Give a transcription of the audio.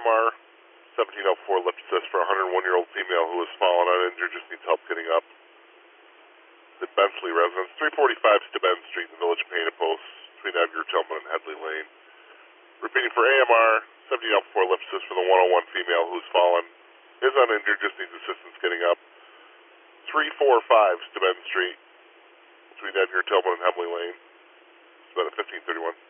AMR 1704 lift assist for a 101-year-old female who has fallen uninjured, just needs help getting up. The Bensley residence, 345 Steuben Street in the Village of Painted Post, between Edgar Tillman and Headley Lane. Repeating for AMR 1704 lift assist for the 101 female who's fallen, is uninjured, just needs assistance getting up. 345 Steuben Street, between Edgar Tillman and Headley Lane. It's about a 1531.